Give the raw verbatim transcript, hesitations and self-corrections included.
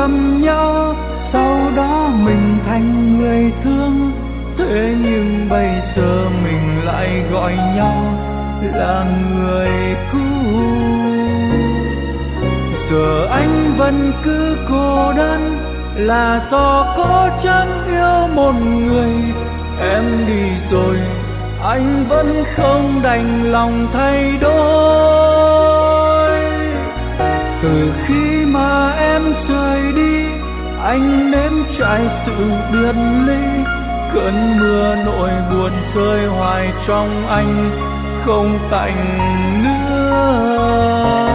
lầm nhau, sau đó mình thành người thương. Thế nhưng bây giờ mình lại gọi nhau là người cũ. Giờ anh vẫn cứ cô đơn, là do có chẳng yêu một người. Em đi rồi anh vẫn không đành lòng thay đổi. Từ khi mà em rời đi, anh nếm trải sự biệt ly. Cơn mưa nỗi buồn rơi hoài trong anh, không tạnh nữa.